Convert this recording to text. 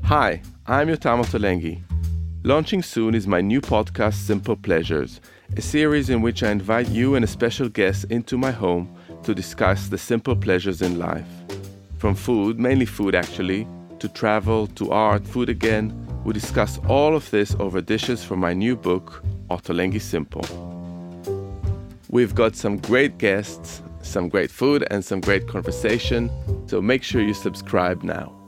Hi, I'm Yotam Ottolenghi. Launching soon is my new podcast, Simple Pleasures, a series in which I invite you and a special guest into my home to discuss the simple pleasures in life. From food, mainly food actually, to travel, to art, food again, we discuss all of this over dishes from my new book, Ottolenghi Simple. We've got some great guests, some great food, and some great conversation, so make sure you subscribe now.